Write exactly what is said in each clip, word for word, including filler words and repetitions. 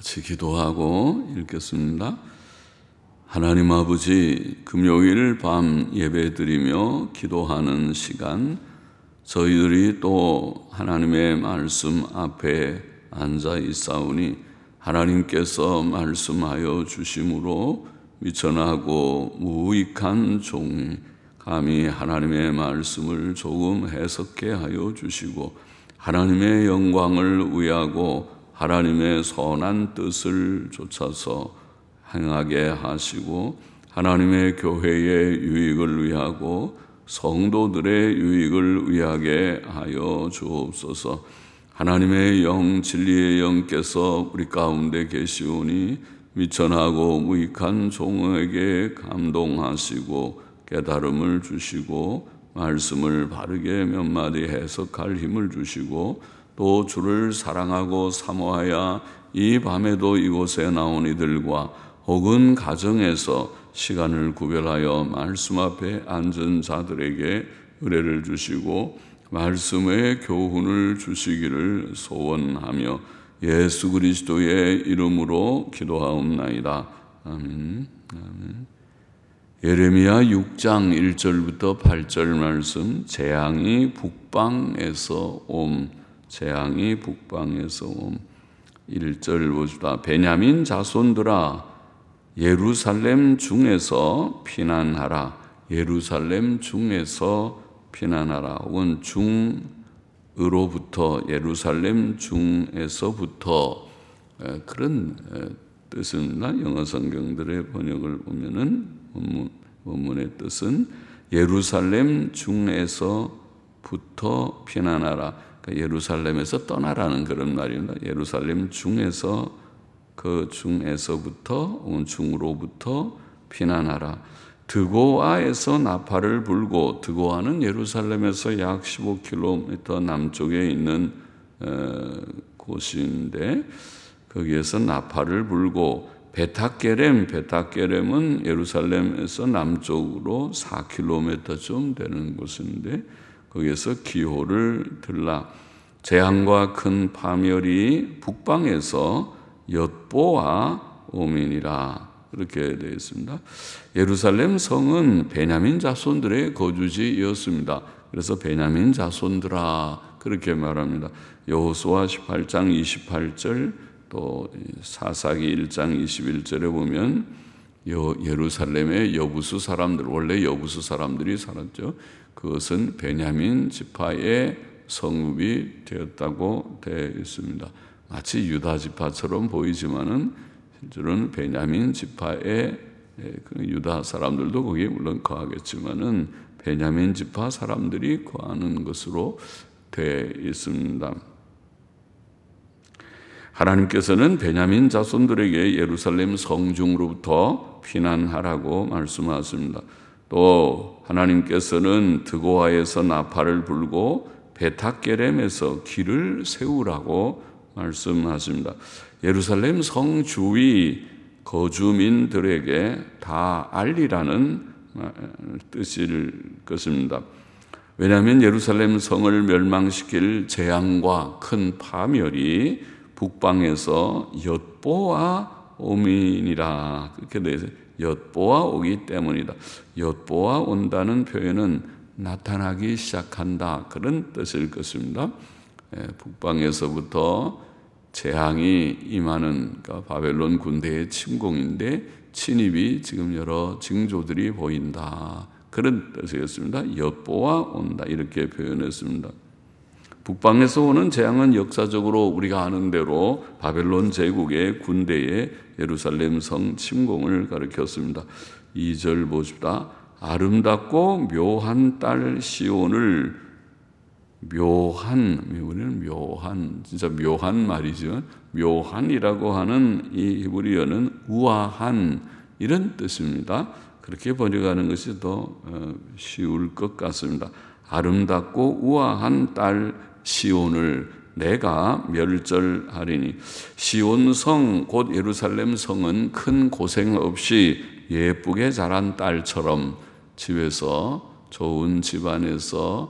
같이 기도하고 읽겠습니다. 하나님 아버지, 금요일 밤 예배드리며 기도하는 시간, 저희들이 또 하나님의 말씀 앞에 앉아 있사오니 하나님께서 말씀하여 주심으로 미천하고 무익한 종이 감히 하나님의 말씀을 조금 해석해 하여 주시고 하나님의 영광을 위하고 하나님의 선한 뜻을 좇아서 행하게 하시고 하나님의 교회의 유익을 위하고 성도들의 유익을 위하게 하여 주옵소서. 하나님의 영, 진리의 영께서 우리 가운데 계시오니 미천하고 무익한 종에게 감동하시고 깨달음을 주시고 말씀을 바르게 몇 마디 해석할 힘을 주시고 또 주를 사랑하고 사모하여 이 밤에도 이곳에 나온 이들과 혹은 가정에서 시간을 구별하여 말씀 앞에 앉은 자들에게 은혜를 주시고 말씀의 교훈을 주시기를 소원하며 예수 그리스도의 이름으로 기도하옵나이다. 아멘. 아멘. 예레미야 육 장 일 절부터 팔 절 말씀, 재앙이 북방에서 옴, 재앙이 북방에서 옴. 일 절 보시다. 베냐민 자손들아, 예루살렘 중에서 피난하라. 예루살렘 중에서 피난하라. 혹은 중으로부터, 예루살렘 중에서부터, 그런 뜻입니다. 영어 성경들의 번역을 보면은 원문, 원문의 뜻은 예루살렘 중에서부터 피난하라. 그러니까 예루살렘에서 떠나라는 그런 말입니다. 예루살렘 중에서, 그 중에서부터 혹은 중으로부터 피난하라. 드고아에서 나팔을 불고, 드고아는 예루살렘에서 약 십오 킬로미터 남쪽에 있는 어, 곳인데 거기에서 나팔을 불고, 베타게렘, 베타게렘은 예루살렘에서 남쪽으로 사 킬로미터쯤 되는 곳인데 거기에서 기호를 들라. 재앙과 큰 파멸이 북방에서 엿보아 오미니라. 이렇게 되어 있습니다. 예루살렘 성은 베냐민 자손들의 거주지였습니다. 그래서 베냐민 자손들아 그렇게 말합니다. 여호수아 십팔 장 이십팔 절, 또 사사기 일 장 이십일 절에 보면 예루살렘의 여부수 사람들, 원래 여부수 사람들이 살았죠. 그것은 베냐민 지파의 성읍이 되었다고 되어 있습니다. 마치 유다 지파처럼 보이지만은 실제로는 베냐민 지파의, 유다 사람들도 거기에 물론 거하겠지만은 베냐민 지파 사람들이 거하는 것으로 되어 있습니다. 하나님께서는 베냐민 자손들에게 예루살렘 성중으로부터 피난하라고 말씀하십니다. 또 하나님께서는 드고아에서 나팔을 불고 베타게렘에서 길을 세우라고 말씀하십니다. 예루살렘 성 주위 거주민들에게 다 알리라는 뜻일 것입니다. 왜냐하면 예루살렘 성을 멸망시킬 재앙과 큰 파멸이 북방에서 엿보아 오미니라. 그렇게 되어 있어요. 엿보아 오기 때문이다. 엿보아 온다는 표현은 나타나기 시작한다, 그런 뜻일 것입니다. 북방에서부터 재앙이 임하는, 그러니까 바벨론 군대의 침공인데 침입이 지금 여러 징조들이 보인다, 그런 뜻이었습니다. 엿보아 온다 이렇게 표현했습니다. 북방에서 오는 재앙은 역사적으로 우리가 아는 대로 바벨론 제국의 군대의 예루살렘 성 침공을 가리켰습니다. 이 절 보십시다. 아름답고 묘한 딸 시온을, 묘한, 우리는 묘한, 진짜 묘한 말이죠. 묘한이라고 하는 이 히브리어는 우아한, 이런 뜻입니다. 그렇게 번역하는 것이 더 쉬울 것 같습니다. 아름답고 우아한 딸 시온을 내가 멸절하리니. 시온 성, 곧 예루살렘 성은 큰 고생 없이 예쁘게 자란 딸처럼 집에서, 좋은 집안에서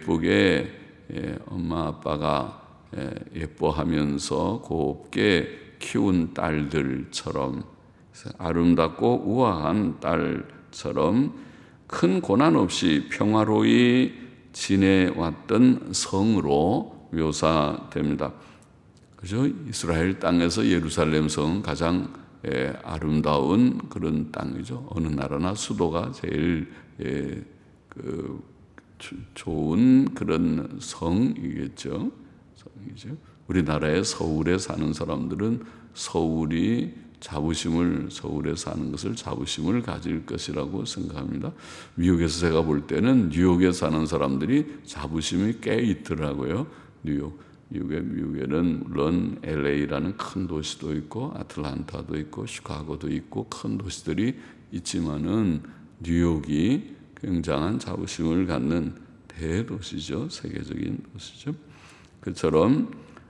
예쁘게 엄마 아빠가 예뻐하면서 곱게 키운 딸들처럼 아름답고 우아한 딸처럼 큰 고난 없이 평화로이 지내왔던 성으로 묘사됩니다. 그죠? 이스라엘 땅에서 예루살렘 성은 가장 예, 아름다운 그런 땅이죠. 어느 나라나 수도가 제일 예, 그, 주, 좋은 그런 성이겠죠. 성이죠. 우리나라의 서울에 사는 사람들은 서울이 자부심을 서울에 사는 것을 자부심을 가질 것이라고 생각합니다. 미국에서 제가 볼 때는 뉴욕에 사는 사람들이 자부심이 꽤 있더라고요. 뉴욕. 미국에, 미국에는 물론 엘에이라는 큰 도시도 있고 아틀란타도 있고 시카고도 있고 큰 도시들이 있지만은 뉴욕이 굉장한 자부심을 갖는 대도시죠. 세계적인 도시죠. 그처럼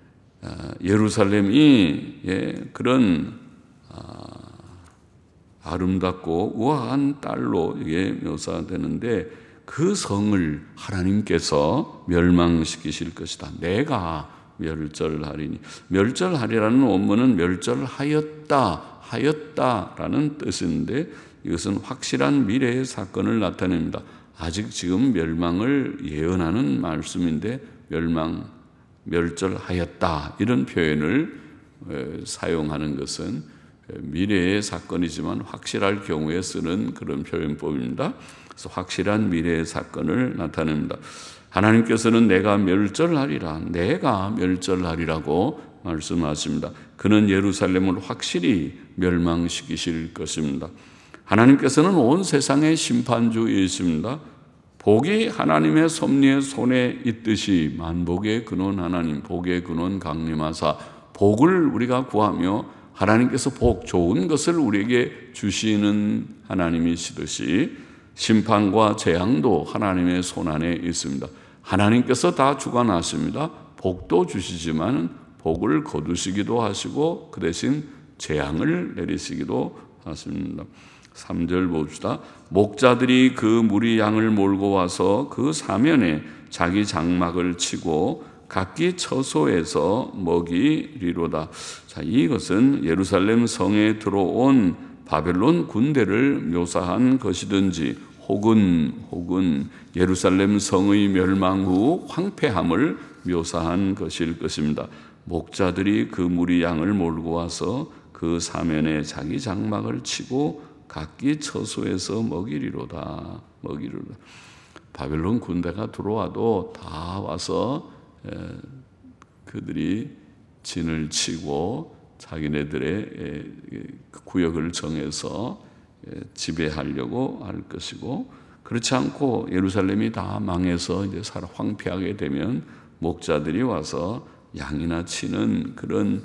예루살렘이 그런 아름답고 우아한 딸로 이게 묘사되는데 그 성을 하나님께서 멸망시키실 것이다. 내가 멸절하리니. 멸절하리라는 원문은 멸절하였다, 하였다라는 뜻인데 이것은 확실한 미래의 사건을 나타냅니다. 아직 지금 멸망을 예언하는 말씀인데 멸망, 멸절하였다 이런 표현을 사용하는 것은 미래의 사건이지만 확실할 경우에 쓰는 그런 표현법입니다. 그래서 확실한 미래의 사건을 나타냅니다. 하나님께서는 내가 멸절하리라, 내가 멸절하리라고 말씀하십니다. 그는 예루살렘을 확실히 멸망시키실 것입니다. 하나님께서는 온 세상의 심판주이십니다. 복이 하나님의 섭리의 손에 있듯이 만복의 근원 하나님, 복의 근원 강림하사 복을 우리가 구하며 하나님께서 복, 좋은 것을 우리에게 주시는 하나님이시듯이 심판과 재앙도 하나님의 손안에 있습니다. 하나님께서 다 주관하십니다. 복도 주시지만 복을 거두시기도 하시고 그 대신 재앙을 내리시기도 하십니다. 삼 절 봅시다. 목자들이 그 무리 양을 몰고 와서 그 사면에 자기 장막을 치고 각기 처소에서 먹이리로다. 자, 이것은 예루살렘 성에 들어온 바벨론 군대를 묘사한 것이든지 혹은 혹은 예루살렘 성의 멸망 후 황폐함을 묘사한 것일 것입니다. 목자들이 그 무리 양을 몰고 와서 그 사면에 자기 장막을 치고 각기 처소에서 먹이리로다. 먹이리로다. 바벨론 군대가 들어와도 다 와서 그들이 진을 치고 자기네들의 구역을 정해서 지배하려고 할 것이고, 그렇지 않고 예루살렘이 다 망해서 이제 살아 황폐하게 되면 목자들이 와서 양이나 치는 그런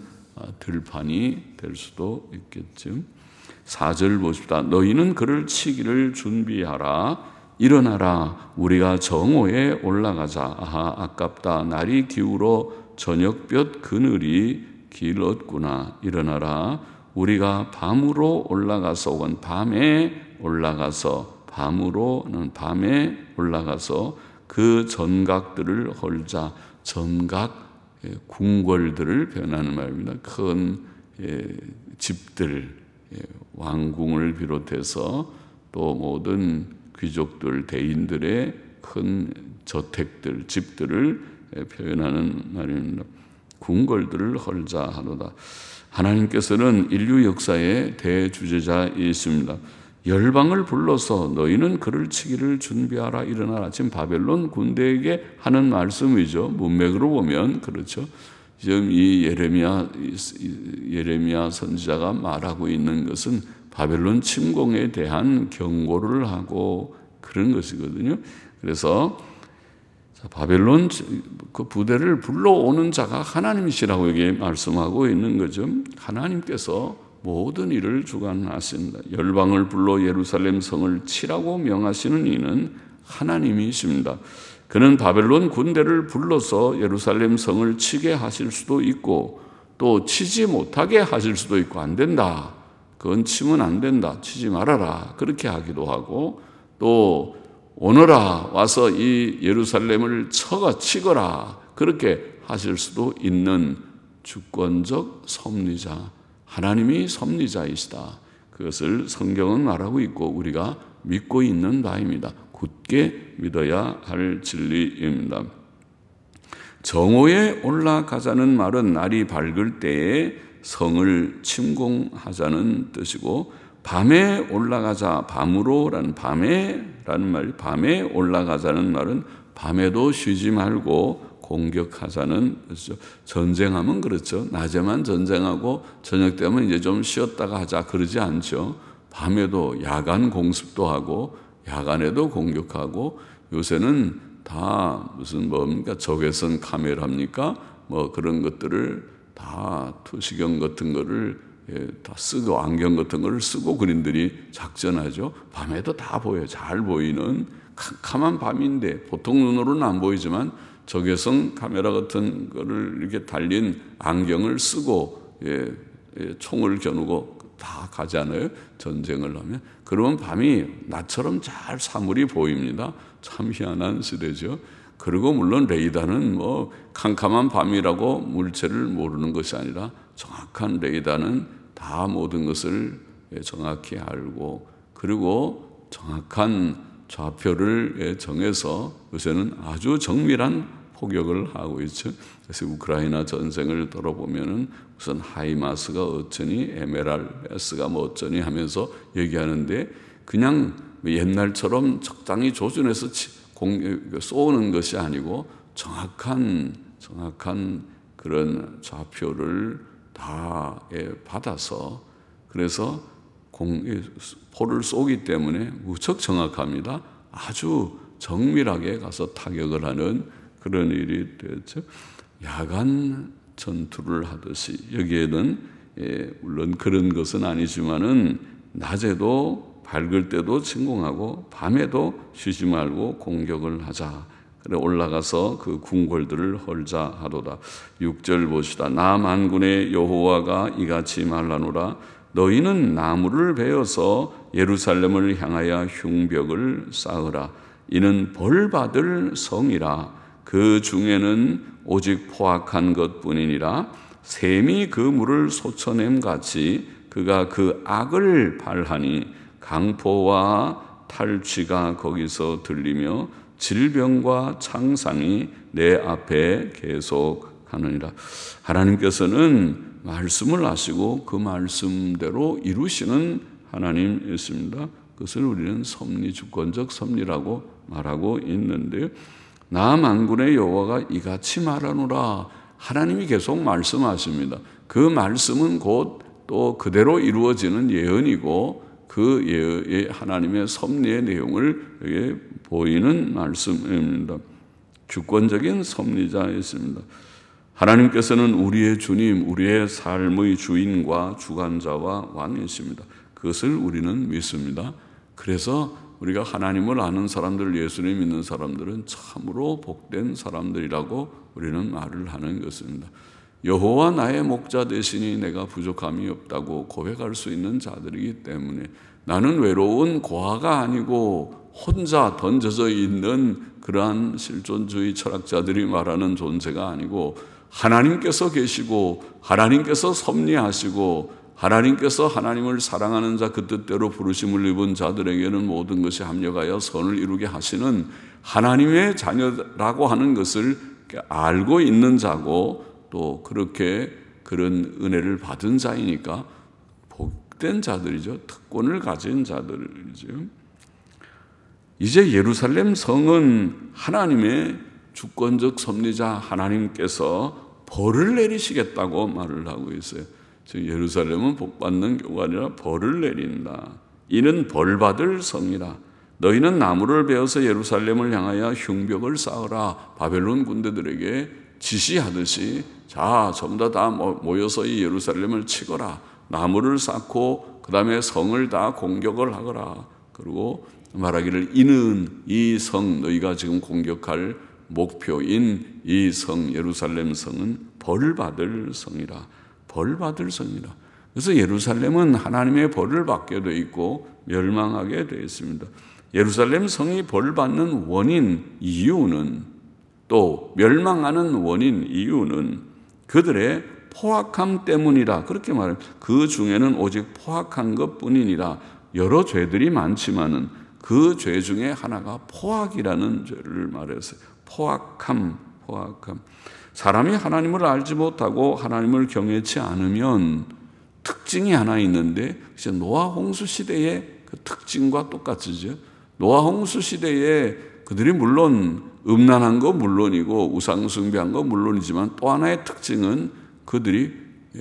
들판이 될 수도 있겠죠. 사 절 보십시다. 너희는 그를 치기를 준비하라. 일어나라. 우리가 정오에 올라가자. 아하, 아깝다. 날이 기울어 저녁볕 그늘이 길었구나. 일어나라. 우리가 밤으로 올라가서 혹은 밤에 올라가서 밤으로는 밤에 올라가서 그 전각들을 헐자. 전각 궁궐들을 표현하는 말입니다. 큰 집들, 왕궁을 비롯해서 또 모든 귀족들, 대인들의 큰 저택들, 집들을 표현하는 말입니다. 궁궐들을 헐자 하도다. 하나님께서는 인류 역사의 대주제자이십니다. 열방을 불러서 너희는 그를 치기를 준비하라. 일어나라. 지금 바벨론 군대에게 하는 말씀이죠. 문맥으로 보면 그렇죠. 지금 이 예레미야 예레미야 선지자가 말하고 있는 것은 바벨론 침공에 대한 경고를 하고 그런 것이거든요. 그래서 바벨론 그 부대를 불러오는 자가 하나님이시라고 여기 말씀하고 있는 거죠. 하나님께서 모든 일을 주관하신다. 열방을 불러 예루살렘 성을 치라고 명하시는 이는 하나님이십니다. 그는 바벨론 군대를 불러서 예루살렘 성을 치게 하실 수도 있고 또 치지 못하게 하실 수도 있고, 안 된다. 그건 치면 안 된다. 치지 말아라. 그렇게 하기도 하고, 또 오너라. 와서 이 예루살렘을 쳐가 치거라. 그렇게 하실 수도 있는 주권적 섭리자, 하나님이 섭리자이시다. 그것을 성경은 말하고 있고 우리가 믿고 있는 바입니다. 굳게 믿어야 할 진리입니다. 정오에 올라가자는 말은 날이 밝을 때에 성을 침공하자는 뜻이고, 밤에 올라가자, 밤으로라는 밤에라는 말이 밤에 올라가자는 말은 밤에도 쉬지 말고 공격하자는 뜻이죠. 전쟁하면 그렇죠. 낮에만 전쟁하고 저녁 되면 이제 좀 쉬었다가 하자 그러지 않죠. 밤에도 야간 공습도 하고 야간에도 공격하고, 요새는 다 무슨 뭡니까 적외선 카메라입니까? 뭐 그런 것들을 다 투시경 같은 거를 예, 다 쓰고 안경 같은 거를 쓰고 그린들이 작전하죠. 밤에도 다 보여요. 잘 보이는 캄캄한 밤인데 보통 눈으로는 안 보이지만 적외선 카메라 같은 거를 이렇게 달린 안경을 쓰고 예, 예, 총을 겨누고 다 가잖아요. 전쟁을 하면. 그러면 밤이 낮처럼 잘 사물이 보입니다. 참 희한한 시대죠. 그리고 물론 레이더는 뭐 캄캄한 밤이라고 물체를 모르는 것이 아니라 정확한 레이더는 다 모든 것을 정확히 알고, 그리고 정확한 좌표를 정해서 요새는 아주 정밀한 포격을 하고 있죠. 그래서 우크라이나 전쟁을 돌아보면은 우선 하이마스가 어쩌니 엠에랄에스가 뭐 어쩌니 하면서 얘기하는데, 그냥 옛날처럼 적당히 조준해서 쏘는 것이 아니고 정확한 정확한 그런 좌표를 다 받아서, 그래서 공, 포를 쏘기 때문에 무척 정확합니다. 아주 정밀하게 가서 타격을 하는 그런 일이 되었죠. 야간 전투를 하듯이 여기에는 예, 물론 그런 것은 아니지만은 낮에도 밝을 때도 침공하고 밤에도 쉬지 말고 공격을 하자. 그래 올라가서 그 궁궐들을 헐자 하도다. 육 절 보시다. 나 만군의 여호와가 이같이 말하노라. 너희는 나무를 베어서 예루살렘을 향하여 흉벽을 쌓으라. 이는 벌받을 성이라. 그 중에는 오직 포악한 것뿐이니라. 샘이 그 물을 쏟아냄 같이 그가 그 악을 발하니 강포와 탈취가 거기서 들리며 질병과 창상이 내 앞에 계속하느니라. 하나님께서는 말씀을 하시고 그 말씀대로 이루시는 하나님이십니다. 그것을 우리는 섭리, 주권적 섭리라고 말하고 있는데, 나 만군의 여호와가 이같이 말하노라. 하나님이 계속 말씀하십니다. 그 말씀은 곧 또 그대로 이루어지는 예언이고, 그 예, 하나님의 섭리의 내용을 여기에 보이는 말씀입니다. 주권적인 섭리자이십니다. 하나님께서는 우리의 주님, 우리의 삶의 주인과 주관자와 왕이십니다. 그것을 우리는 믿습니다. 그래서 우리가 하나님을 아는 사람들, 예수님 믿는 사람들은 참으로 복된 사람들이라고 우리는 말을 하는 것입니다. 여호와 나의 목자 되시니 내가 부족함이 없다고 고백할 수 있는 자들이기 때문에, 나는 외로운 고아가 아니고 혼자 던져져 있는 그러한 실존주의 철학자들이 말하는 존재가 아니고, 하나님께서 계시고 하나님께서 섭리하시고 하나님께서 하나님을 사랑하는 자, 그 뜻대로 부르심을 입은 자들에게는 모든 것이 합력하여 선을 이루게 하시는 하나님의 자녀라고 하는 것을 알고 있는 자고, 또 그렇게 그런 은혜를 받은 자이니까 복된 자들이죠. 특권을 가진 자들이죠. 이제 예루살렘 성은 하나님의 주권적 섭리자 하나님께서 벌을 내리시겠다고 말을 하고 있어요. 즉 예루살렘은 복받는 교가 아니라 벌을 내린다. 이는 벌받을 성이라. 너희는 나무를 베어서 예루살렘을 향하여 흉벽을 쌓으라. 바벨론 군대들에게 지시하듯이, 자 전부 다 모여서 이 예루살렘을 치거라. 나무를 쌓고 그 다음에 성을 다 공격을 하거라. 그리고 말하기를 이는 이 성, 너희가 지금 공격할 목표인 이 성, 예루살렘 성은 벌받을 성이라. 벌받을 성이라. 그래서 예루살렘은 하나님의 벌을 받게 되어 있고 멸망하게 되어 있습니다. 예루살렘 성이 벌받는 원인, 이유는, 또 멸망하는 원인, 이유는 그들의 포악함 때문이라 그렇게 말해요. 그 중에는 오직 포악한 것뿐이니라. 여러 죄들이 많지만은 그 죄 중에 하나가 포악이라는 죄를 말했어요. 포악함, 포악함. 사람이 하나님을 알지 못하고 하나님을 경외치 않으면 특징이 하나 있는데 이제 노아 홍수 시대의 그 특징과 똑같으죠. 노아 홍수 시대에 그들이 물론 음란한 거 물론이고 우상 숭배한 거 물론이지만 또 하나의 특징은 그들이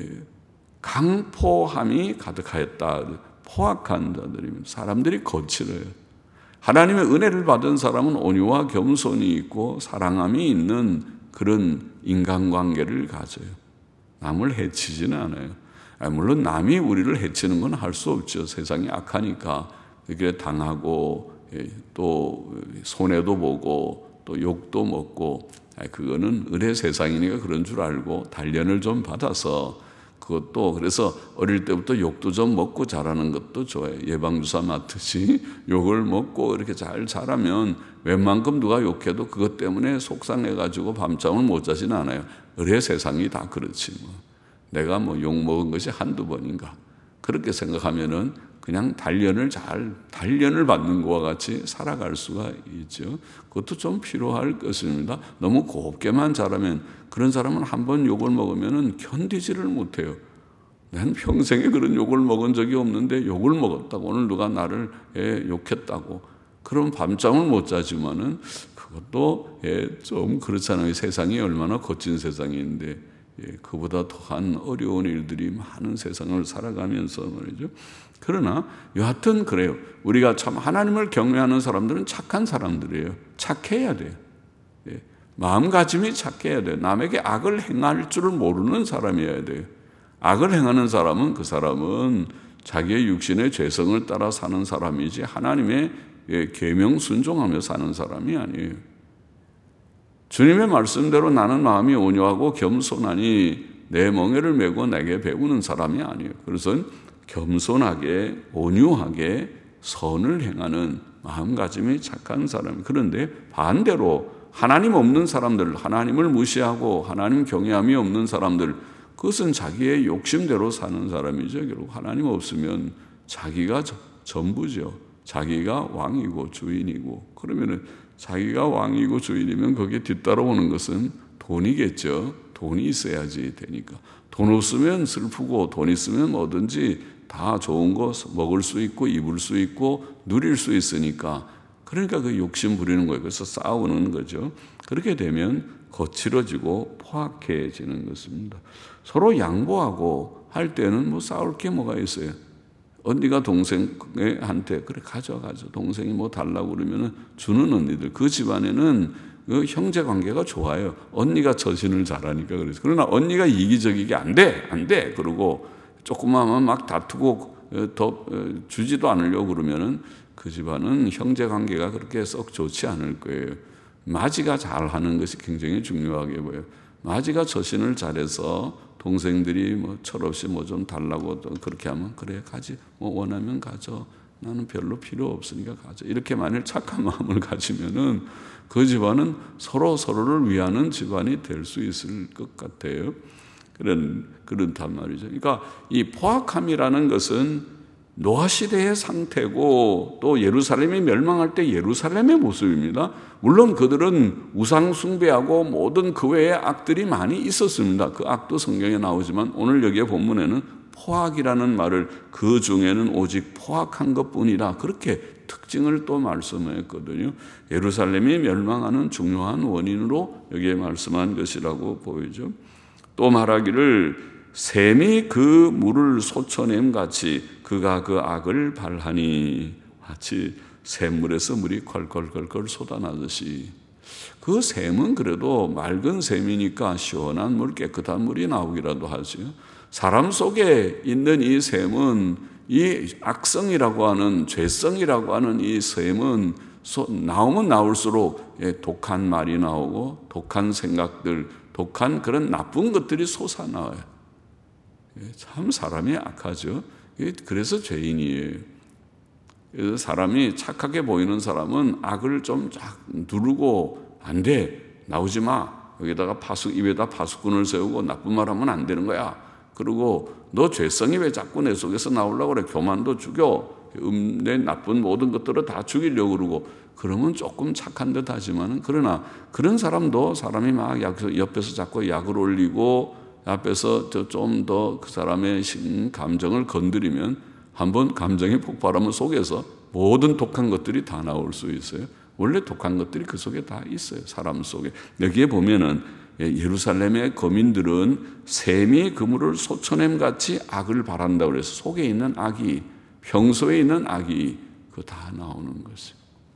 강포함이 가득하였다. 포악한 자들이면 사람들이 거칠어요. 하나님의 은혜를 받은 사람은 온유와 겸손이 있고 사랑함이 있는 그런 인간관계를 가져요. 남을 해치지는 않아요. 물론 남이 우리를 해치는 건 할 수 없죠. 세상이 악하니까 그게 당하고 또 손해도 보고 또 욕도 먹고 그거는 은혜 세상이니까 그런 줄 알고 단련을 좀 받아서 그것도 그래서 어릴 때부터 욕도 좀 먹고 자라는 것도 좋아요. 예방주사 맞듯이 욕을 먹고 이렇게 잘 자라면 웬만큼 누가 욕해도 그것 때문에 속상해가지고 밤잠을 못 자지는 않아요. 의뢰 세상이 다 그렇지 뭐. 내가 뭐 욕 먹은 것이 한두 번인가. 그렇게 생각하면은 그냥 단련을 잘, 단련을 받는 것과 같이 살아갈 수가 있죠. 그것도 좀 필요할 것입니다. 너무 곱게만 자라면 그런 사람은 한 번 욕을 먹으면 견디지를 못해요. 난 평생에 그런 욕을 먹은 적이 없는데 욕을 먹었다고. 오늘 누가 나를 예, 욕했다고. 그럼 밤잠을 못 자지만은 그것도 예, 좀 그렇잖아요. 세상이 얼마나 거친 세상인데 예, 그보다 더한 어려운 일들이 많은 세상을 살아가면서 말이죠. 그러나 여하튼 그래요. 우리가 참 하나님을 경외하는 사람들은 착한 사람들이에요. 착해야 돼요. 예, 마음가짐이 착해야 돼요. 남에게 악을 행할 줄을 모르는 사람이어야 돼요. 악을 행하는 사람은 그 사람은 자기의 육신의 죄성을 따라 사는 사람이지 하나님의 계명 순종하며 사는 사람이 아니에요. 주님의 말씀대로 나는 마음이 온유하고 겸손하니 내 멍에를 메고 내게 배우는 사람이 아니에요. 그래서 겸손하게 온유하게 선을 행하는 마음가짐이 착한 사람. 그런데 반대로 하나님 없는 사람들, 하나님을 무시하고 하나님 경외함이 없는 사람들, 그것은 자기의 욕심대로 사는 사람이죠. 결국 하나님 없으면 자기가 전부죠. 자기가 왕이고 주인이고. 그러면은 자기가 왕이고 주인이면 거기에 뒤따라오는 것은 돈이겠죠. 돈이 있어야지 되니까. 돈 없으면 슬프고 돈 있으면 뭐든지 다 좋은 거 먹을 수 있고 입을 수 있고 누릴 수 있으니까. 그러니까 그 욕심 부리는 거예요. 그래서 싸우는 거죠. 그렇게 되면 거칠어지고 포악해지는 것입니다. 서로 양보하고 할 때는 뭐 싸울 게 뭐가 있어요. 언니가 동생한테 그래 가져 가져 동생이 뭐 달라고 그러면은 주는 언니들 그 집안에는 그 형제 관계가 좋아요. 언니가 처신을 잘하니까 그래서 그러나 언니가 이기적이게 안 돼, 안 돼 그러고 조금만 막 다투고 더 주지도 않으려고 그러면은 그 집안은 형제 관계가 그렇게 썩 좋지 않을 거예요. 마지가 잘하는 것이 굉장히 중요하게 보여요. 마지가 처신을 잘해서 동생들이 뭐 철없이 뭐 좀 달라고 그렇게 하면 그래 가지 뭐 원하면 가져 나는 별로 필요 없으니까 가져 이렇게 만일 착한 마음을 가지면은 그 집안은 서로 서로를 위하는 집안이 될 수 있을 것 같아요. 그런 그렇단 말이죠. 그러니까 이 포악함이라는 것은 노아 시대의 상태고 또 예루살렘이 멸망할 때 예루살렘의 모습입니다. 물론 그들은 우상 숭배하고 모든 그 외의 악들이 많이 있었습니다. 그 악도 성경에 나오지만 오늘 여기에 본문에는 포악이라는 말을 그 중에는 오직 포악한 것뿐이라 그렇게 특징을 또 말씀했거든요. 예루살렘이 멸망하는 중요한 원인으로 여기에 말씀한 것이라고 보이죠. 또 말하기를 샘이 그 물을 솟아냄 같이 그가 그 악을 발하니 마치 샘물에서 물이 콸콸콸콸 쏟아나듯이 그 샘은 그래도 맑은 샘이니까 시원한 물 깨끗한 물이 나오기라도 하죠. 사람 속에 있는 이 샘은 이 악성이라고 하는 죄성이라고 하는 이 샘은 나오면 나올수록 독한 말이 나오고 독한 생각들 독한 그런 나쁜 것들이 솟아나와요. 참 사람이 악하죠. 그래서 죄인이에요. 그래서 사람이 착하게 보이는 사람은 악을 좀 쫙 누르고 안 돼, 나오지 마. 여기다가 파수, 입에다 파수꾼을 세우고 나쁜 말 하면 안 되는 거야. 그리고 너 죄성이 왜 자꾸 내 속에서 나오려고 그래. 교만도 죽여. 음, 내 나쁜 모든 것들을 다 죽이려고 그러고, 그러면 조금 착한 듯 하지만은, 그러나 그런 사람도 사람이 막 옆에서 자꾸 약을 올리고 앞에서 좀 더 그 사람의 감정을 건드리면 한번 감정이 폭발하면 속에서 모든 독한 것들이 다 나올 수 있어요. 원래 독한 것들이 그 속에 다 있어요. 사람 속에. 여기에 보면은 예루살렘의 거민들은 샘이 그물을 쏟쳐냄같이 악을 바란다고 그래서 속에 있는 악이, 평소에 있는 악이 그 다 나오는 것이에요.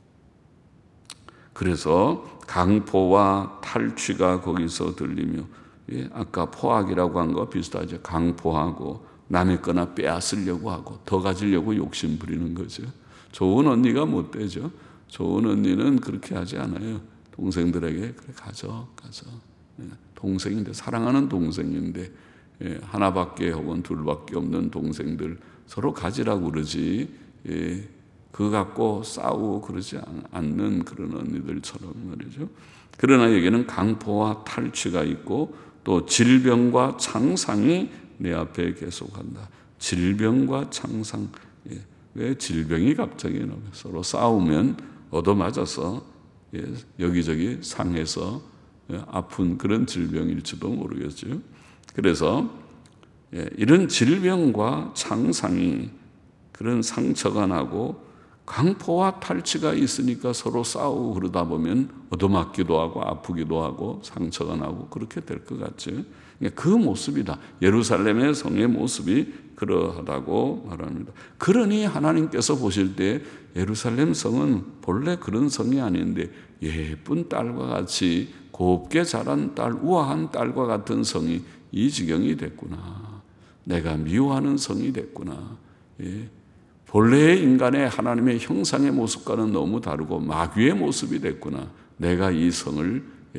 그래서 강포와 탈취가 거기서 들리며, 예, 아까 포악이라고 한 거 비슷하죠. 강포하고 남의 거나 빼앗으려고 하고 더 가지려고 욕심 부리는 거죠. 좋은 언니가 못 되죠. 좋은 언니는 그렇게 하지 않아요. 동생들에게 그래 가져 가져. 동생인데, 사랑하는 동생인데, 예, 하나밖에 혹은 둘밖에 없는 동생들 서로 가지라고 그러지, 예, 그거 갖고 싸우고 그러지 않는 그런 언니들처럼 말이죠. 그러나 여기는 강포와 탈취가 있고 또 질병과 창상이 내 앞에 계속한다. 질병과 창상. 예, 왜 질병이 갑자기 나와요? 서로 싸우면 얻어맞아서, 예, 여기저기 상해서, 예, 아픈 그런 질병일지도 모르겠죠. 그래서, 예, 이런 질병과 창상이, 그런 상처가 나고 강포와 탈취가 있으니까 서로 싸우고 그러다 보면 얻어맞기도 하고 아프기도 하고 상처가 나고 그렇게 될 것 같죠. 그 모습이다. 예루살렘의 성의 모습이 그러하다고 말합니다. 그러니 하나님께서 보실 때 예루살렘 성은 본래 그런 성이 아닌데 예쁜 딸과 같이 곱게 자란 딸, 우아한 딸과 같은 성이 이 지경이 됐구나. 내가 미워하는 성이 됐구나. 예. 본래의 인간의 하나님의 형상의 모습과는 너무 다르고 마귀의 모습이 됐구나. 내가 이 성을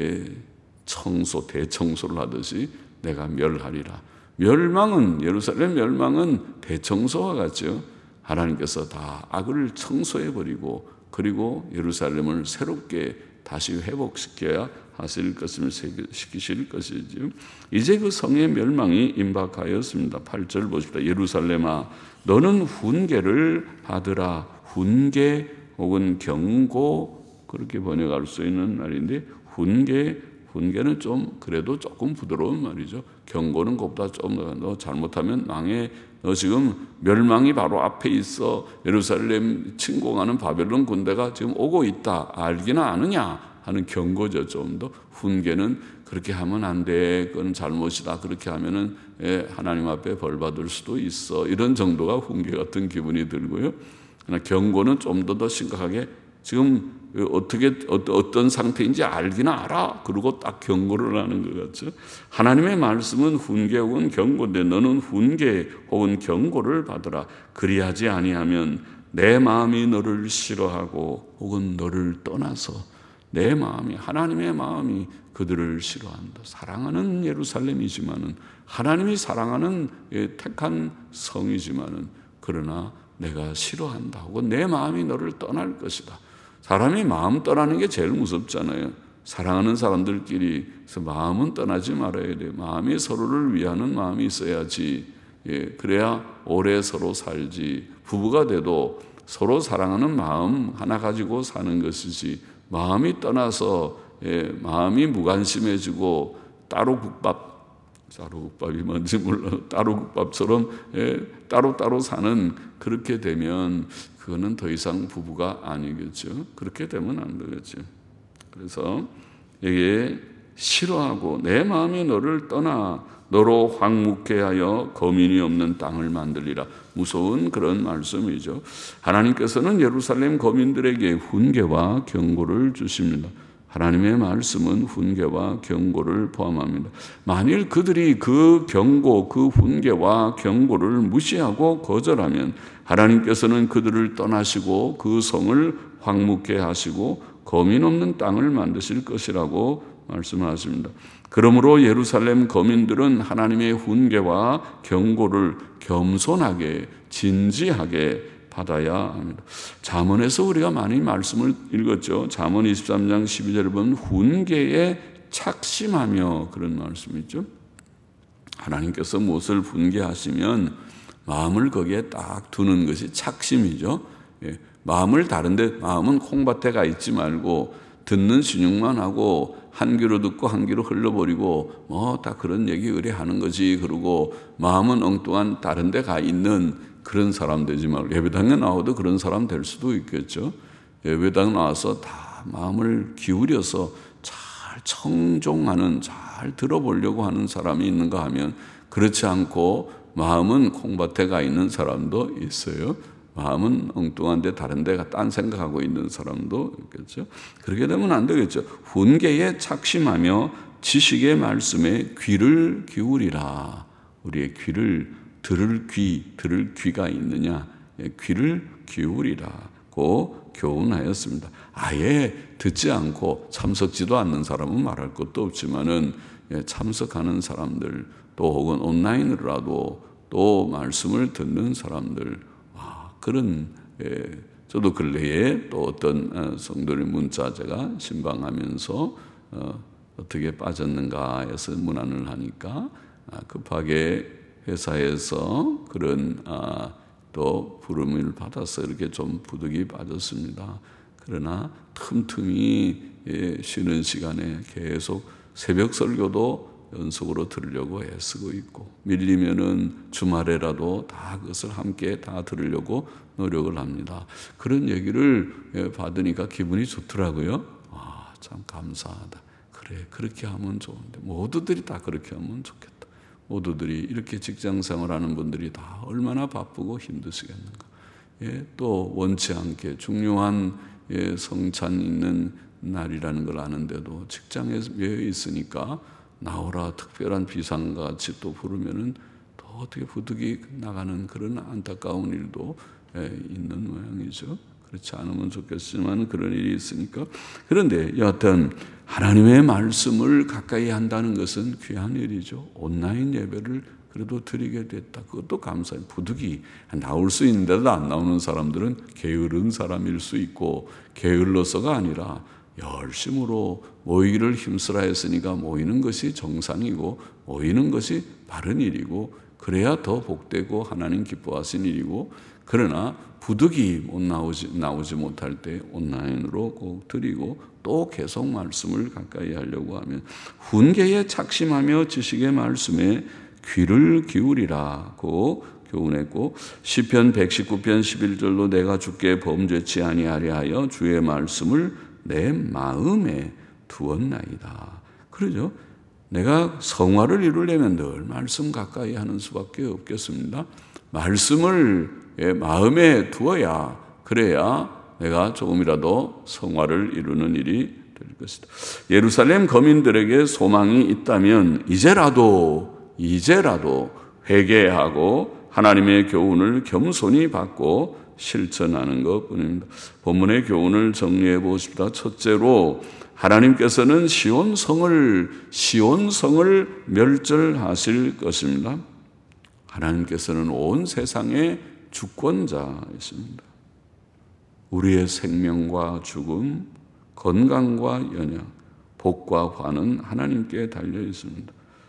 청소, 대청소를 하듯이 내가 멸하리라. 멸망은, 예루살렘 멸망은 대청소와 같죠. 하나님께서 다 악을 청소해버리고 그리고 예루살렘을 새롭게 다시 회복시켜야 하실 것을 시키실 것이죠. 이제 그 성의 멸망이 임박하였습니다. 팔 절 보십시다. 예루살렘아, 너는 훈계를 받으라. 훈계 혹은 경고, 그렇게 번역할 수 있는 말인데, 훈계, 훈계는 좀 그래도 조금 부드러운 말이죠. 경고는 그것보다 좀 더, 너 잘못하면 망해. 너 지금 멸망이 바로 앞에 있어. 예루살렘 침공하는 바벨론 군대가 지금 오고 있다. 알기나 아느냐 하는 경고죠. 좀 더. 훈계는 그렇게 하면 안 돼. 그건 잘못이다. 그렇게 하면은 하나님 앞에 벌 받을 수도 있어. 이런 정도가 훈계 같은 기분이 들고요. 그러나 경고는 좀 더 더 심각하게 지금 어떻게 어떤 상태인지 알기나 알아. 그리고 딱 경고를 하는 것 같죠. 하나님의 말씀은 훈계 혹은 경고인데 너는 훈계 혹은 경고를 받으라. 그리하지 아니하면 내 마음이 너를 싫어하고 혹은 너를 떠나서, 내 마음이, 하나님의 마음이 그들을 싫어한다. 사랑하는 예루살렘이지만은, 하나님이 사랑하는 택한 성이지만은, 그러나 내가 싫어한다. 혹은 내 마음이 너를 떠날 것이다. 사람이 마음 떠나는 게 제일 무섭잖아요. 사랑하는 사람들끼리 마음은 떠나지 말아야 돼요. 마음이 서로를 위하는 마음이 있어야지. 예, 그래야 오래 서로 살지. 부부가 돼도 서로 사랑하는 마음 하나 가지고 사는 것이지, 마음이 떠나서, 예, 마음이 무관심해지고 따로 국밥, 따로 국밥이 뭔지 몰라, 따로 국밥처럼, 예, 따로따로 사는, 그렇게 되면 그거는 더 이상 부부가 아니겠죠. 그렇게 되면 안 되겠죠. 그래서 이게 싫어하고 내 마음이 너를 떠나 너로 황묵게 하여 거민이 없는 땅을 만들리라. 무서운 그런 말씀이죠. 하나님께서는 예루살렘 거민들에게 훈계와 경고를 주십니다. 하나님의 말씀은 훈계와 경고를 포함합니다. 만일 그들이 그 경고, 그 훈계와 경고를 무시하고 거절하면 하나님께서는 그들을 떠나시고 그 성을 황묵게 하시고 거민 없는 땅을 만드실 것이라고 말씀하십니다. 그러므로 예루살렘 거민들은 하나님의 훈계와 경고를 겸손하게, 진지하게 받아야 합니다. 잠언에서 우리가 많이 말씀을 읽었죠. 잠언 이십삼 장 십이 절에 보면 훈계의 착심하며 그런 말씀이죠. 하나님께서 무엇을 분개하시면 마음을 거기에 딱 두는 것이 착심이죠. 예, 마음을 다른데 마음은 콩밭에 가 있지 말고 듣는 신용만 하고 한 귀로 듣고 한 귀로 흘러버리고 뭐 다 그런 얘기 의뢰하는 거지. 그러고 마음은 엉뚱한 다른 데 가 있는 그런 사람 되지 말고, 예배당에 나와도 그런 사람 될 수도 있겠죠. 예배당 나와서 다 마음을 기울여서 잘 청종하는, 잘 들어보려고 하는 사람이 있는가 하면 그렇지 않고 마음은 콩밭에 가 있는 사람도 있어요. 마음은 엉뚱한데 다른 데가 딴 생각하고 있는 사람도 있겠죠. 그렇게 되면 안 되겠죠. 훈계에 착심하며 지식의 말씀에 귀를 기울이라. 우리의 귀를 들을 귀, 들을 귀가 있느냐, 귀를 기울이라고 교훈하였습니다. 아예 듣지 않고 참석지도 않는 사람은 말할 것도 없지만은 참석하는 사람들, 또 혹은 온라인으로라도 또 말씀을 듣는 사람들, 와, 그런, 예, 저도 근래에 또 어떤 성도의 문자 제가 신방하면서 어, 어떻게 빠졌는가 해서 문안을 하니까 아, 급하게 회사에서 그런 아, 또 부름을 받아서 이렇게 좀 부득이 빠졌습니다. 그러나 틈틈이 예, 쉬는 시간에 계속 새벽 설교도 연속으로 들으려고 애쓰고 있고, 밀리면은 주말에라도 다 그것을 함께 다 들으려고 노력을 합니다. 그런 얘기를 받으니까 기분이 좋더라고요. 아, 참 감사하다. 그래, 그렇게 하면 좋은데 모두들이 다 그렇게 하면 좋겠다. 모두들이 이렇게 직장생활하는 분들이 다 얼마나 바쁘고 힘드시겠는가. 예, 또 원치 않게 중요한 예, 성찬 있는 날이라는 걸 아는데도 직장에 있으니까 나오라 특별한 비상같이 또 부르면은 또 어떻게 부득이 나가는 그런 안타까운 일도 있는 모양이죠. 그렇지 않으면 좋겠지만 그런 일이 있으니까. 그런데 여하튼 하나님의 말씀을 가까이 한다는 것은 귀한 일이죠. 온라인 예배를 그래도 드리게 됐다. 그것도 감사해요. 부득이 나올 수 있는데도 안 나오는 사람들은 게으른 사람일 수 있고, 게을러서가 아니라 열심으로 모이기를 힘쓰라 했으니까 모이는 것이 정상이고 모이는 것이 바른 일이고, 그래야 더 복되고 하나님 기뻐하신 일이고, 그러나 부득이 못 나오지, 나오지 못할 때 온라인으로 꼭 드리고 또 계속 말씀을 가까이 하려고 하면 훈계에 착심하며 지식의 말씀에 귀를 기울이라고 교훈했고, 시편 백십구 편 십일 절로 내가 주께 범죄치 아니하려 하여 주의 말씀을 내 마음에 두었나이다. 그러죠. 내가 성화를 이루려면 늘 말씀 가까이 하는 수밖에 없겠습니다. 말씀을 마음에 두어야, 그래야 내가 조금이라도 성화를 이루는 일이 될 것이다. 예루살렘 거민들에게 소망이 있다면 이제라도 이제라도 회개하고 하나님의 교훈을 겸손히 받고 실천하는 것뿐입니다. 본문의 교훈을 정리해 보십시다. 첫째로 하나님께서는 시온성을 시온성을 멸절하실 것입니다. 하나님께서는 온 세상의 주권자이십니다. 우리의 생명과 죽음, 건강과 연약, 복과 환은 하나님께 달려 있습니다.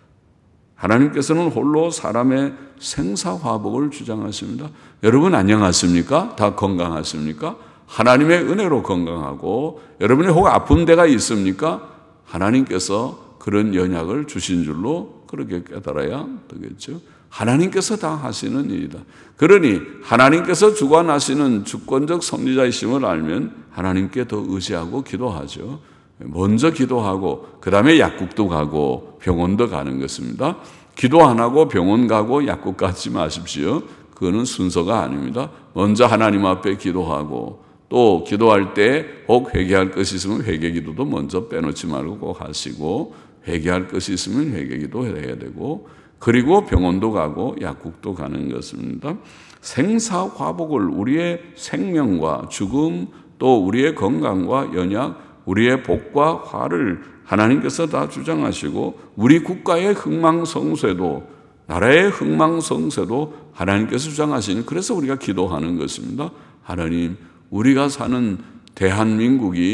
하나님께서는 홀로 사람의 생사화복을 주장하십니다. 여러분 안녕하십니까? 다 건강하십니까? 하나님의 은혜로 건강하고, 여러분이 혹 아픈 데가 있습니까? 하나님께서 그런 연약을 주신 줄로 그렇게 깨달아야 되겠죠. 하나님께서 다 하시는 일이다. 그러니 하나님께서 주관하시는 주권적 섭리자이심을 알면 하나님께 더 의지하고 기도하죠. 먼저 기도하고 그 다음에 약국도 가고 병원도 가는 것입니다. 기도 안 하고 병원 가고 약국 가지 마십시오. 그거는 순서가 아닙니다. 먼저 하나님 앞에 기도하고, 또 기도할 때 혹 회개할 것이 있으면 회개기도도 먼저 빼놓지 말고 꼭 하시고, 회개할 것이 있으면 회개기도 해야 되고, 그리고 병원도 가고 약국도 가는 것입니다. 생사화복을, 우리의 생명과 죽음, 또 우리의 건강과 연약, 우리의 복과 화를 하나님께서 다 주장하시고, 우리 국가의 흥망성쇠도, 나라의 흥망성쇠도 하나님께서 주장하시니, 그래서 우리가 기도하는 것입니다. 하나님, 우리가 사는 대한민국이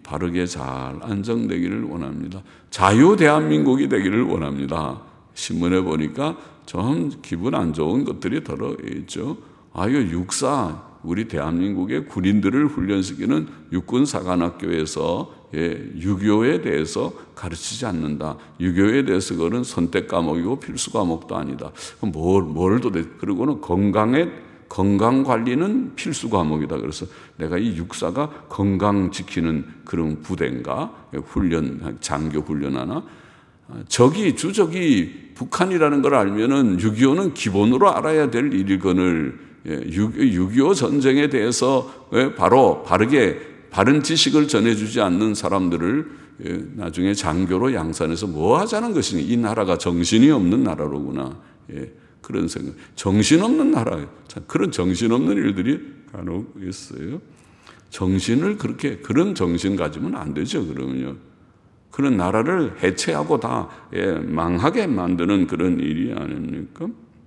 바르게 잘 안정되기를 원합니다. 자유 대한민국이 되기를 원합니다. 신문에 보니까 좀 기분 안 좋은 것들이 들어있죠. 아, 이거 육사, 우리 대한민국의 군인들을 훈련시키는 육군사관학교에서 예, 유교에 대해서 가르치지 않는다. 유교에 대해서 그거는 선택 과목이고 필수 과목도 아니다. 뭘, 뭘 도대체, 그리고는 건강에, 건강 관리는 필수 과목이다. 그래서 내가 이 육사가 건강 지키는 그런 부대인가? 훈련, 장교 훈련하나? 적이, 주적이 북한이라는 걸 알면은 육이오는 기본으로 알아야 될 일이거늘, 육이오 전쟁에 대해서 바로 바르게 바른 지식을 전해주지 않는 사람들을 나중에 장교로 양산해서 뭐 하자는 것이냐. 이 나라가 정신이 없는 나라로구나. 그런 생각. 정신없는 나라. 그런 정신없는 일들이 간혹 있어요. 정신을 그렇게, 그런 정신 가지면 안 되죠. 그러면요. 그런 나라를 해체하고 다 망하게 만드는 그런 일이 아닙니까?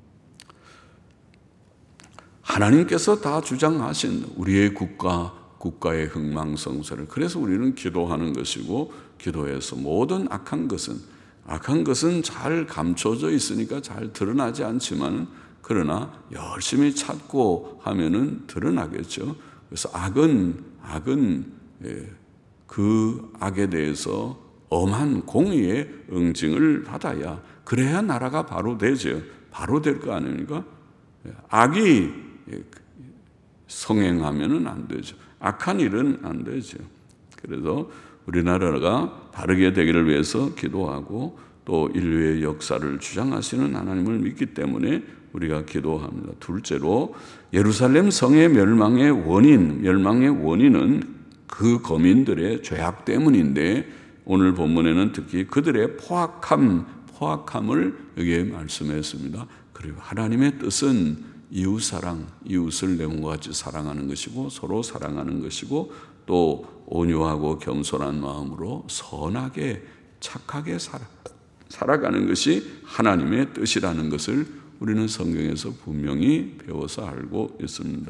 하나님께서 다 주장하신 우리의 국가, 국가의 흥망성쇠를, 그래서 우리는 기도하는 것이고, 기도해서 모든 악한 것은, 악한 것은 잘 감춰져 있으니까 잘 드러나지 않지만, 그러나 열심히 찾고 하면은 드러나겠죠. 그래서 악은, 악은 그 악에 대해서 엄한 공의의 응징을 받아야, 그래야 나라가 바로 되죠. 바로 될 거 아닙니까? 악이 성행하면은 안 되죠. 악한 일은 안 되죠. 그래서 우리나라가 바르게 되기를 위해서 기도하고, 또 인류의 역사를 주장하시는 하나님을 믿기 때문에 우리가 기도합니다. 둘째로, 예루살렘 성의 멸망의 원인, 멸망의 원인은 그 거민들의 죄악 때문인데, 오늘 본문에는 특히 그들의 포악함, 포악함을 여기에 말씀했습니다. 그리고 하나님의 뜻은 이웃사랑, 이웃을 내 몸과 같이 사랑하는 것이고, 서로 사랑하는 것이고, 또 온유하고 겸손한 마음으로 선하게 착하게 살아, 살아가는 것이 하나님의 뜻이라는 것을 우리는 성경에서 분명히 배워서 알고 있습니다.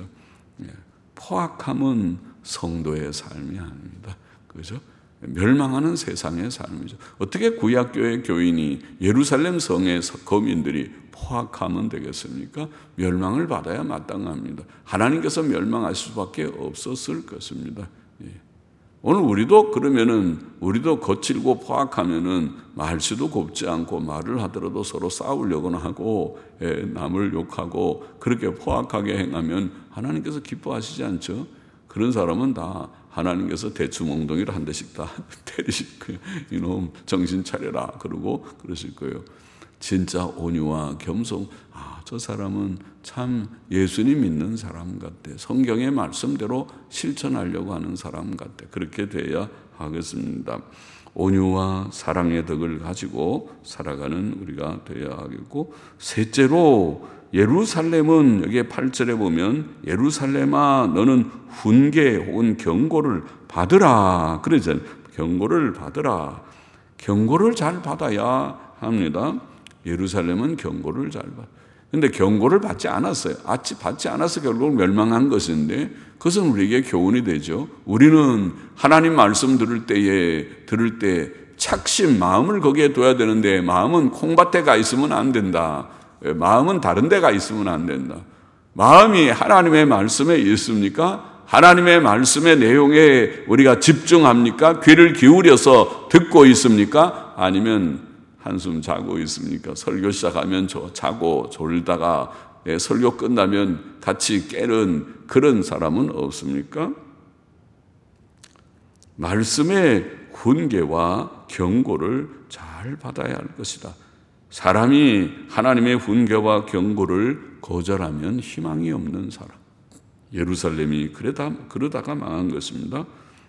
포악함은 성도의 삶이 아닙니다. 그죠? 멸망하는 세상의 삶이죠. 어떻게 구약교회 교인이 예루살렘 성의 거민들이 포악하면 되겠습니까? 멸망을 받아야 마땅합니다. 하나님께서 멸망하실 수밖에 없었을 것입니다. 예. 오늘 우리도 그러면은, 우리도 거칠고 포악하면은 말씨도 곱지 않고, 말을 하더라도 서로 싸우려고나 하고, 예, 남을 욕하고, 그렇게 포악하게 행하면 하나님께서 기뻐하시지 않죠? 그런 사람은 다 하나님께서 대추몽둥이를 한 대씩 다 때리실 거예요. 이놈 정신 차려라 그러고 그러실 거예요. 진짜 온유와 겸손, 아, 저 사람은 참 예수님 믿는 사람 같아. 성경의 말씀대로 실천하려고 하는 사람 같아. 그렇게 돼야 하겠습니다. 온유와 사랑의 덕을 가지고 살아가는 우리가 되어야 하겠고, 셋째로 예루살렘은, 여기 팔 절에 보면 예루살렘아 너는 훈계 혹은 경고를 받으라 그러잖아요. 경고를 받으라. 경고를 잘 받아야 합니다. 예루살렘은 경고를 잘 받아. 근데 경고를 받지 않았어요. 받지 않아서 결국 멸망한 것인데, 그것은 우리에게 교훈이 되죠. 우리는 하나님 말씀 들을 때에 들을 때 착심, 마음을 거기에 둬야 되는데, 마음은 콩밭에 가 있으면 안 된다. 마음은 다른 데 가 있으면 안 된다. 마음이 하나님의 말씀에 있습니까? 하나님의 말씀의 내용에 우리가 집중합니까? 귀를 기울여서 듣고 있습니까? 아니면 한숨 자고 있습니까? 설교 시작하면 저 자고 졸다가 예, 설교 끝나면 같이 깨는 그런 사람은 없습니까? 말씀의 훈계와 경고를 잘 받아야 할 것이다. 사람이 하나님의 훈계와 경고를 거절하면 희망이 없는 사람. 예루살렘이 그러다, 그러다가 망한 것입니다.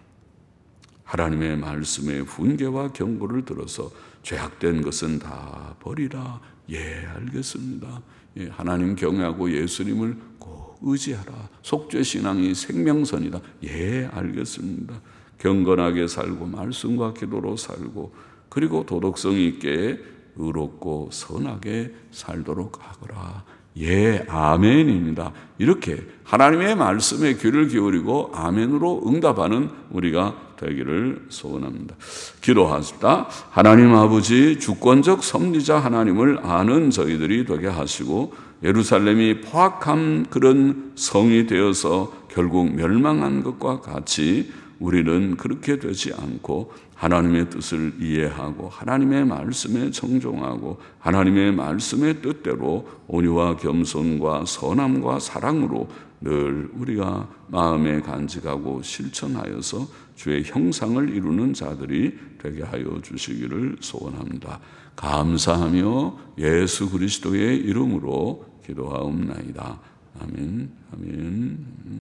하나님의 말씀의 훈계와 경고를 들어서 죄악된 것은 다 버리라. 예, 알겠습니다. 예, 하나님 경외하고 예수님을 꼭 의지하라. 속죄신앙이 생명선이다. 예, 알겠습니다. 경건하게 살고 말씀과 기도로 살고, 그리고 도덕성 있게 의롭고 선하게 살도록 하거라. 예, 아멘입니다. 이렇게 하나님의 말씀에 귀를 기울이고 아멘으로 응답하는 우리가 되기를 소원합니다. 기도하십시다. 하나님 아버지, 주권적 섭리자 하나님을 아는 저희들이 되게 하시고 예루살렘이 포악한 그런 성이 되어서 결국 멸망한 것과 같이 우리는 그렇게 되지 않고 하나님의 뜻을 이해하고 하나님의 말씀에 정종하고 하나님의 말씀의 뜻대로 온유와 겸손과 선함과 사랑으로 늘 우리가 마음에 간직하고 실천하여서 주의 형상을 이루는 자들이 되게 하여 주시기를 소원합니다. 감사하며 예수 그리스도의 이름으로 기도하옵나이다. 아멘. 아멘.